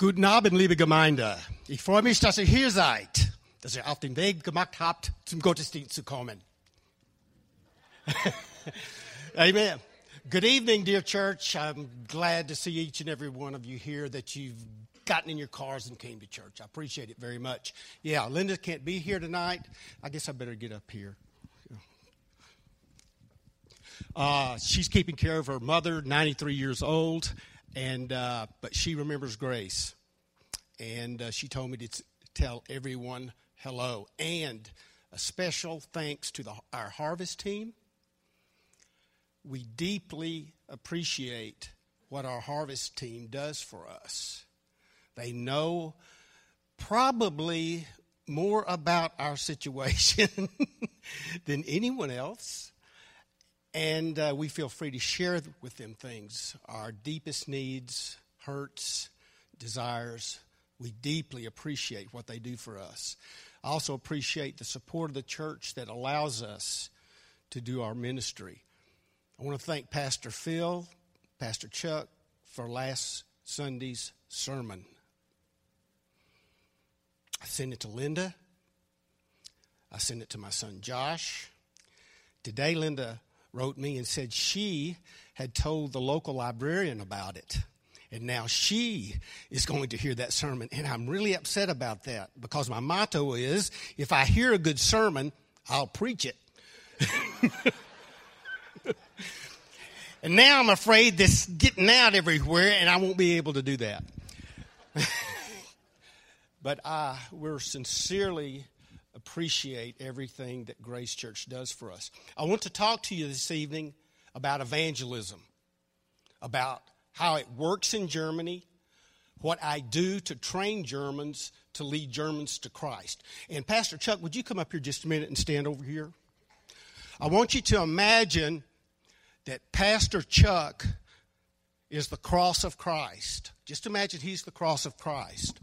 Guten Abend, liebe Gemeinde. Ich freue mich, dass ihr hier seid, dass ihr auf den Weg gemacht habt, zum Gottesdienst zu kommen. Amen. Good evening, dear church. I'm glad to see each and every one of you here, that you've gotten in your cars and came to church. I appreciate it very much. Yeah, Linda can't be here tonight. I guess I better get up here. She's keeping care of her mother, 93 years old, and but she remembers Grace. And she told me to tell everyone hello. And a special thanks to our harvest team. We deeply appreciate what our harvest team does for us. They know probably more about our situation than anyone else. And we feel free to share with them things, our deepest needs, hurts, desires. We deeply appreciate what they do for us. I also appreciate the support of the church that allows us to do our ministry. I want to thank Pastor Phil, Pastor Chuck, for last Sunday's sermon. I sent it to Linda. I sent it to my son Josh. Today, Linda wrote me and said she had told the local librarian about it. And now she is going to hear that sermon. And I'm really upset about that, because my motto is, if I hear a good sermon, I'll preach it. And now I'm afraid this getting out everywhere, and I won't be able to do that. But we're sincerely appreciate everything that Grace Church does for us. I want to talk to you this evening about evangelism, about how it works in Germany, what I do to train Germans to lead Germans to Christ. And Pastor Chuck, would you come up here just a minute and stand over here? I want you to imagine that Pastor Chuck is the cross of Christ. Just imagine he's the cross of Christ.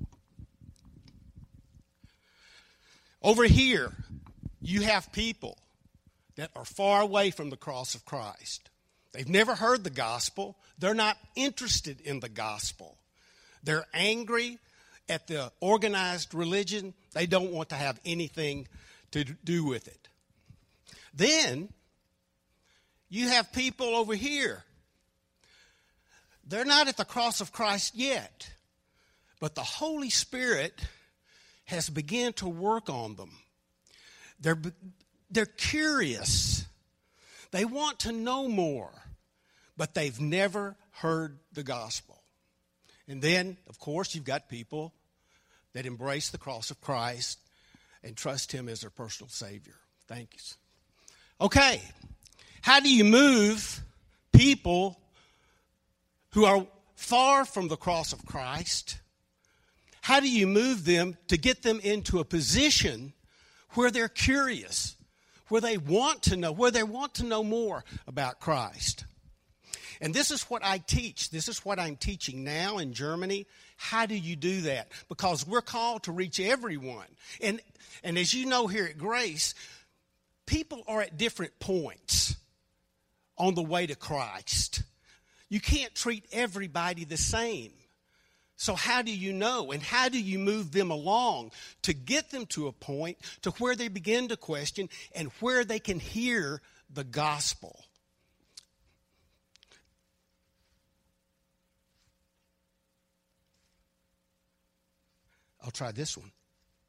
Over here, you have people that are far away from the cross of Christ. They've never heard the gospel. They're not interested in the gospel. They're angry at the organized religion. They don't want to have anything to do with it. Then you have people over here. They're not at the cross of Christ yet, but the Holy Spirit has begun to work on them. They're curious. They want to know more, but they've never heard the gospel. And then, of course, you've got people that embrace the cross of Christ and trust Him as their personal Savior. Thank you. Okay. How do you move people who are far from the cross of Christ? How do you move them to get them into a position where they're curious, where they want to know more about Christ? And this is what I teach. This is what I'm teaching now in Germany. How do you do that? Because we're called to reach everyone. And as you know here at Grace, people are at different points on the way to Christ. You can't treat everybody the same. So how do you know, and how do you move them along to get them to a point to where they begin to question and where they can hear the gospel? I'll try this one.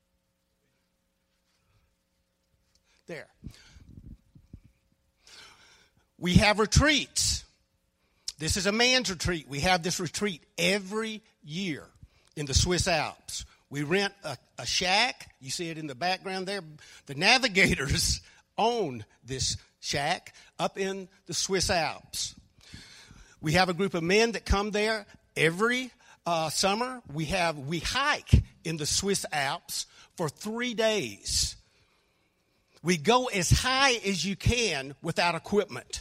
There. We have retreats. This is a man's retreat. We have this retreat every year in the Swiss Alps. We rent a shack. You see it in the background there. The Navigators own this shack up in the Swiss Alps. We have a group of men that come there every summer. We hike in the Swiss Alps for 3 days. We go as high as you can without equipment.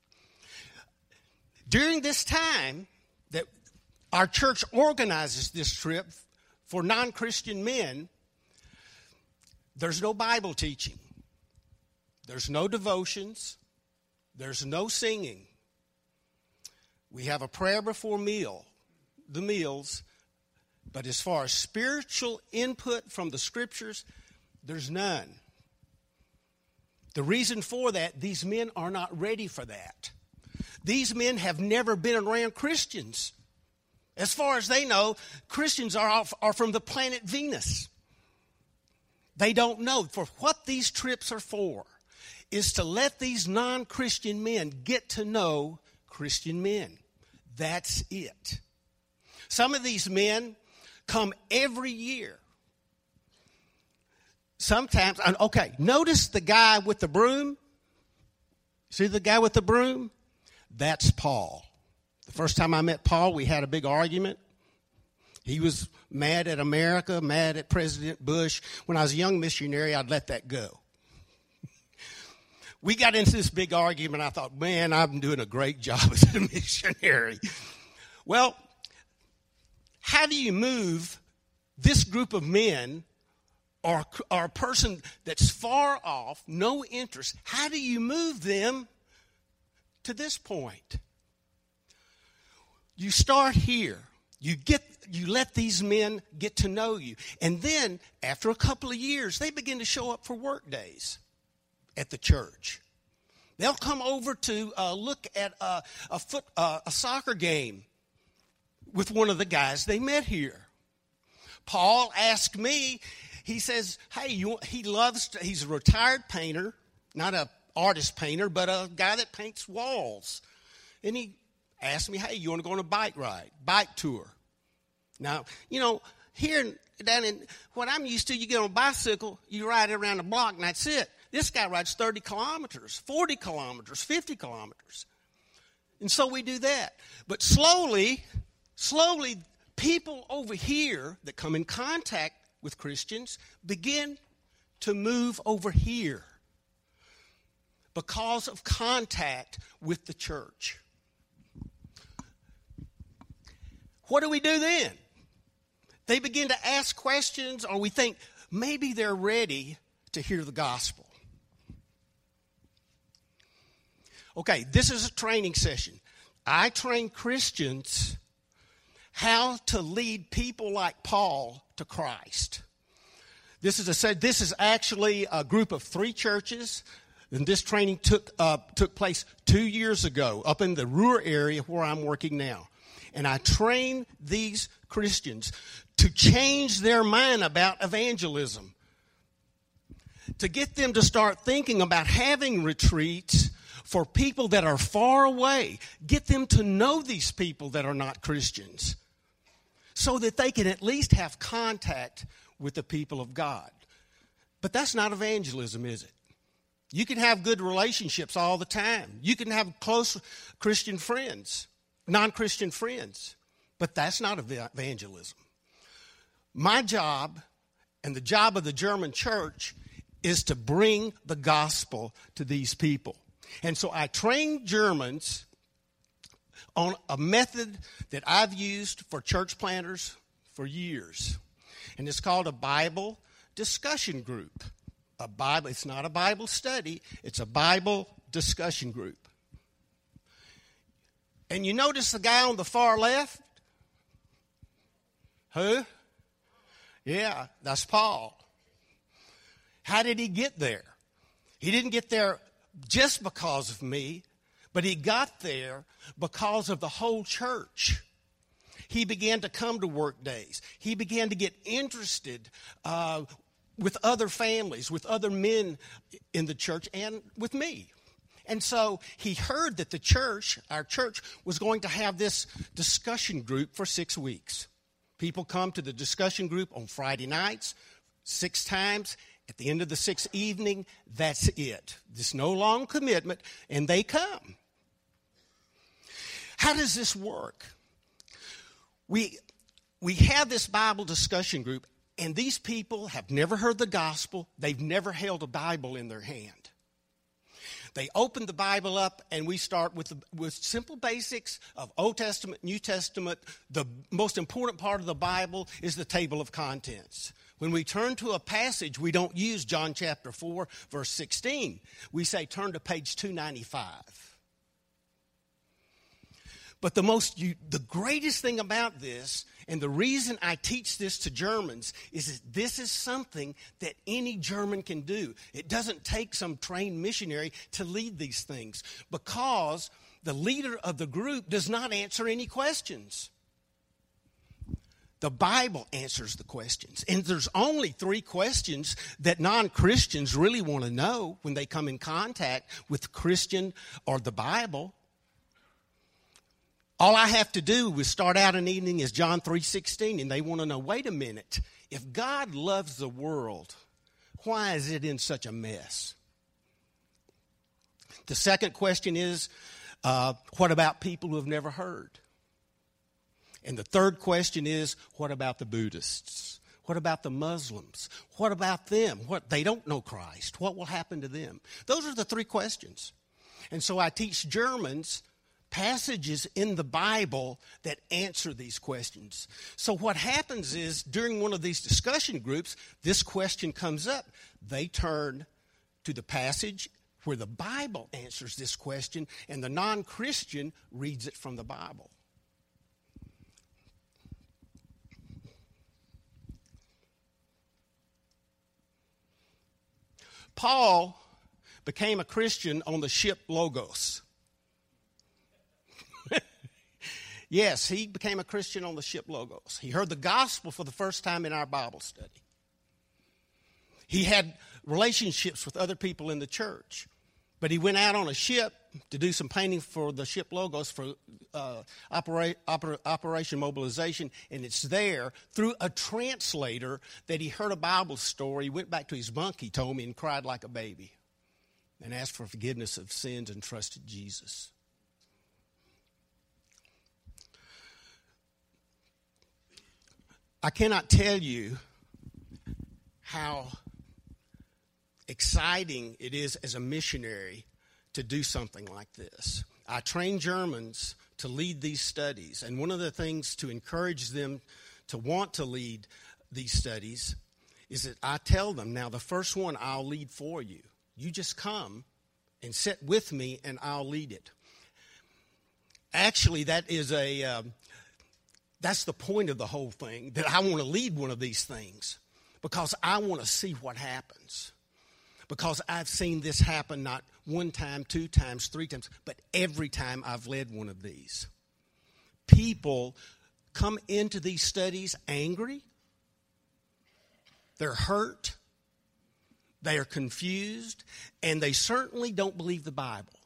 During this time that our church organizes this trip for non-Christian men, there's no Bible teaching. There's no devotions. There's no singing. We have a prayer before the meals, But as far as spiritual input from the Scriptures, there's none. The reason for that, these men are not ready for that. These men have never been around Christians. As far as they know, Christians are from the planet Venus. They don't know. For what these trips are for is to let these non-Christian men get to know Christian men. That's it. Some of these men come every year. Sometimes, okay, notice the guy with the broom. See the guy with the broom? That's Paul. The first time I met Paul, we had a big argument. He was mad at America, mad at President Bush. When I was a young missionary, I'd let that go. We got into this big argument. I thought, man, I'm doing a great job as a missionary. Well, how do you move this group of men or a person that's far off, no interest? How do you move them to this point? You start here. You let these men get to know you. And then, after a couple of years, they begin to show up for work days at the church. They'll come over to look at a soccer game with one of the guys they met here. Paul asked me, he says, hey, he's a retired painter, not an artist painter, but a guy that paints walls. And he asked me, hey, you want to go on a bike tour? Now, down in what I'm used to, you get on a bicycle, you ride around the block, and that's it. This guy rides 30 kilometers, 40 kilometers, 50 kilometers. And so we do that. But slowly, people over here that come in contact with Christians begin to move over here because of contact with the church. What do we do then? They begin to ask questions, or we think maybe they're ready to hear the gospel. Okay, this is a training session. I train Christians how to lead people like Paul to Christ. This is actually a group of 3 churches, and this training took place 2 years ago up in the Ruhr area where I'm working now. And I train these Christians to change their mind about evangelism, to get them to start thinking about having retreats for people that are far away. Get them to know these people that are not Christians so that they can at least have contact with the people of God. But that's not evangelism, is it? You can have good relationships all the time. You can have close Christian friends, non-Christian friends, but that's not evangelism. My job and the job of the German church is to bring the gospel to these people. And so I train Germans on a method that I've used for church planters for years. And it's called a Bible discussion group. It's not a Bible study, it's a Bible discussion group. And you notice the guy on the far left? Who? Yeah, that's Paul. How did he get there? He didn't get there just because of me, but he got there because of the whole church. He began to come to work days. He began to get interested with other families, with other men in the church, and with me. And so he heard that our church, was going to have this discussion group for 6 weeks. People come to the discussion group on Friday nights, 6 times. At the end of the 6th evening, that's it. There's no long commitment, and they come. How does this work? We have this Bible discussion group, and these people have never heard the gospel. They've never held a Bible in their hand. They open the Bible up, and we start with simple basics of Old Testament, New Testament. The most important part of the Bible is the table of contents. When we turn to a passage, we don't use John chapter 4, verse 16. We say, turn to page 295. But the greatest thing about this, and the reason I teach this to Germans, is that this is something that any German can do. It doesn't take some trained missionary to lead these things, because the leader of the group does not answer any questions. The Bible answers the questions. And there's only 3 questions that non-Christians really want to know when they come in contact with Christian or the Bible. All I have to do is start out an evening as John 3:16, and they want to know, wait a minute, if God loves the world, why is it in such a mess? The second question is, what about people who have never heard? And the third question is, what about the Buddhists? What about the Muslims? What about them? They don't know Christ. What will happen to them? Those are the 3 questions. And so I teach Germans passages in the Bible that answer these questions. So what happens is, during one of these discussion groups, this question comes up. They turn to the passage where the Bible answers this question, and the non-Christian reads it from the Bible. Paul became a Christian on the ship Logos. Yes, he became a Christian on the ship Logos. He heard the gospel for the first time in our Bible study. He had relationships with other people in the church, but he went out on a ship to do some painting for the ship Logos for Operation Mobilization, and it's there through a translator that he heard a Bible story. He went back to his bunk, he told me, and cried like a baby and asked for forgiveness of sins and trusted Jesus. I cannot tell you how exciting it is as a missionary to do something like this. I train Germans to lead these studies, and one of the things to encourage them to want to lead these studies is that I tell them, now the first one I'll lead for you. You just come and sit with me and I'll lead it. Actually, that's the point of the whole thing, that I want to lead one of these things, because I want to see what happens. Because I've seen this happen not 1 time, 2 times, 3 times, but every time I've led one of these. People come into these studies angry. They're hurt. They are confused. And they certainly don't believe the Bible.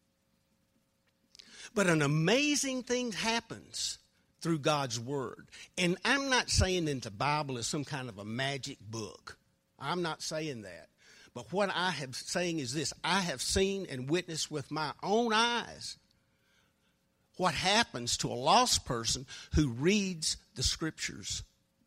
But an amazing thing happens through God's Word. And I'm not saying that the Bible is some kind of a magic book. I'm not saying that. But what I am saying is this: I have seen and witnessed with my own eyes what happens to a lost person who reads the Scriptures.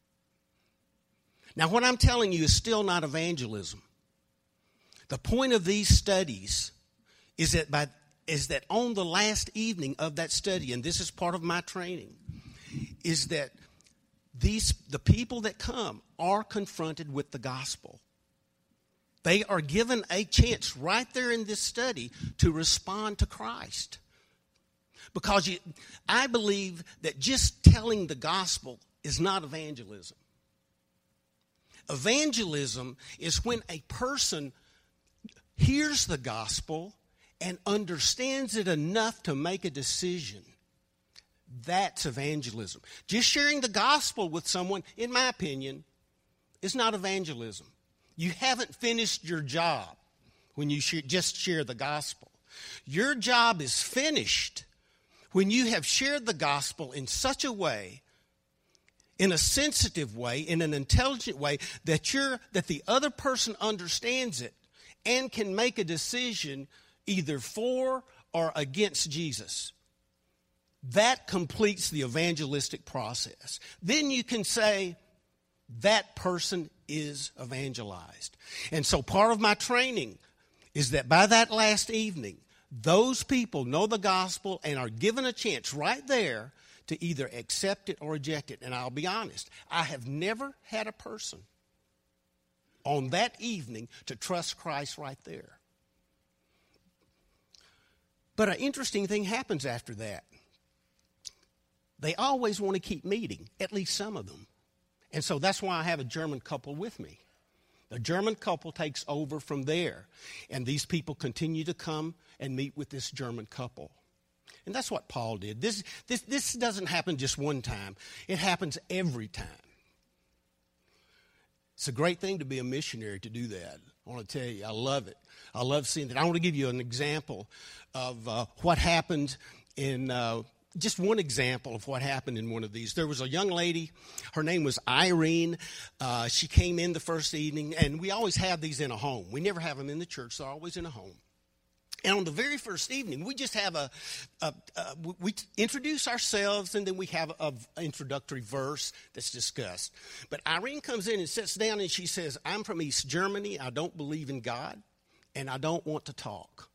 Now, what I'm telling you is still not evangelism. The point of these studies is that on the last evening of that study, and this is part of my training, is that the people that come are confronted with the gospel. They are given a chance right there in this study to respond to Christ. Because I believe that just telling the gospel is not evangelism. Evangelism is when a person hears the gospel and understands it enough to make a decision. That's evangelism. Just sharing the gospel with someone, in my opinion, is not evangelism. You haven't finished your job when you just share the gospel. Your job is finished when you have shared the gospel in such a way, in a sensitive way, in an intelligent way, that the other person understands it and can make a decision either for or against Jesus. That completes the evangelistic process. Then you can say, that person is evangelized. And so part of my training is that by that last evening, those people know the gospel and are given a chance right there to either accept it or reject it. And I'll be honest, I have never had a person on that evening to trust Christ right there. But an interesting thing happens after that. they always want to keep meeting, at least some of them. And so that's why I have a German couple with me. The German couple takes over from there, and these people continue to come and meet with this German couple. And that's what Paul did. This doesn't happen just one time. It happens every time. It's a great thing to be a missionary, to do that. I want to tell you, I love it. I love seeing that. I want to give you an example of what happened in, just one example of what happened in one of these. There was a young lady. Her name was Irene. She came in the first evening, and we always have these in a home. We never have them in the church. They're always in a home. And on the very first evening, we just have we introduce ourselves, and then we have an introductory verse that's discussed. But Irene comes in and sits down, and she says, I'm from East Germany. I don't believe in God, and I don't want to talk.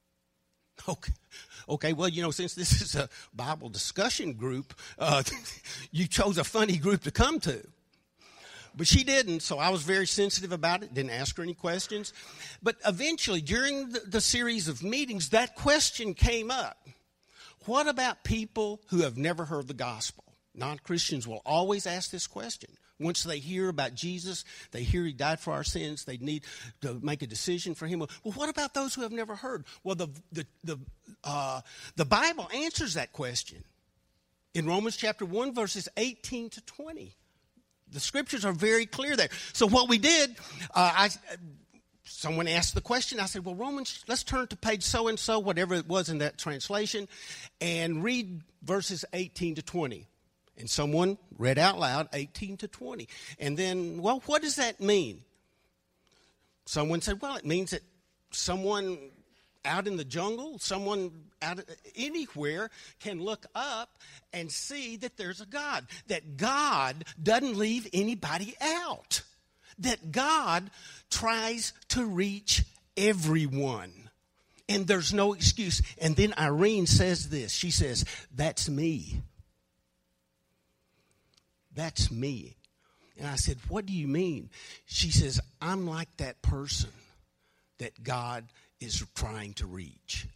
Okay, well, since this is a Bible discussion group, you chose a funny group to come to. But she didn't, so I was very sensitive about it, didn't ask her any questions. But eventually, during the series of meetings, that question came up. What about people who have never heard the gospel? Non-Christians will always ask this question. Once they hear about Jesus, they hear he died for our sins, they need to make a decision for him. Well, what about those who have never heard? Well, the Bible answers that question in Romans chapter 1, verses 18 to 20. The scriptures are very clear there. So what we did, someone asked the question. I said, well, Romans, let's turn to page so-and-so, whatever it was in that translation, and read verses 18 to 20. And someone read out loud 18 to 20. And then, well, what does that mean? Someone said, well, it means that someone out in the jungle, someone out anywhere can look up and see that there's a God, that God doesn't leave anybody out, that God tries to reach everyone, and there's no excuse. And then Irene says this. She says, that's me. That's me. And I said, what do you mean? She says, I'm like that person that God is trying to reach.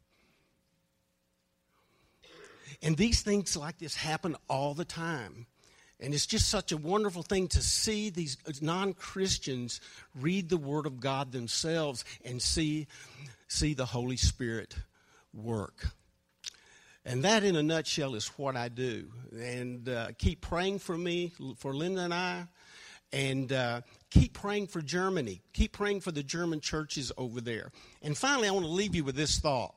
And these things like this happen all the time. And it's just such a wonderful thing to see these non-Christians read the Word of God themselves and see the Holy Spirit work. And that, in a nutshell, is what I do. And keep praying for me, for Linda and I. And keep praying for Germany. Keep praying for the German churches over there. And finally, I want to leave you with this thought.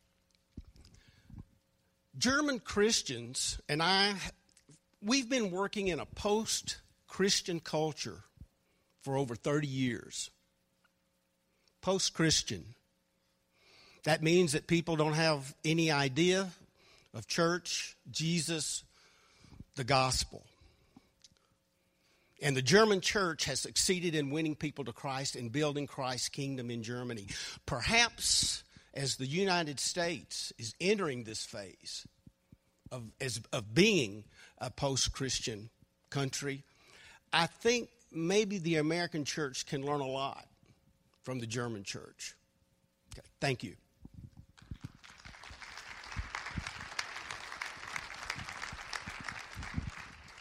German Christians and we've been working in a post-Christian culture for over 30 years. Post-Christian. That means that people don't have any idea of church, Jesus, the gospel. And the German church has succeeded in winning people to Christ and building Christ's kingdom in Germany. Perhaps as the United States is entering this phase of being a post-Christian country, I think maybe the American church can learn a lot from the German church. Okay, thank you.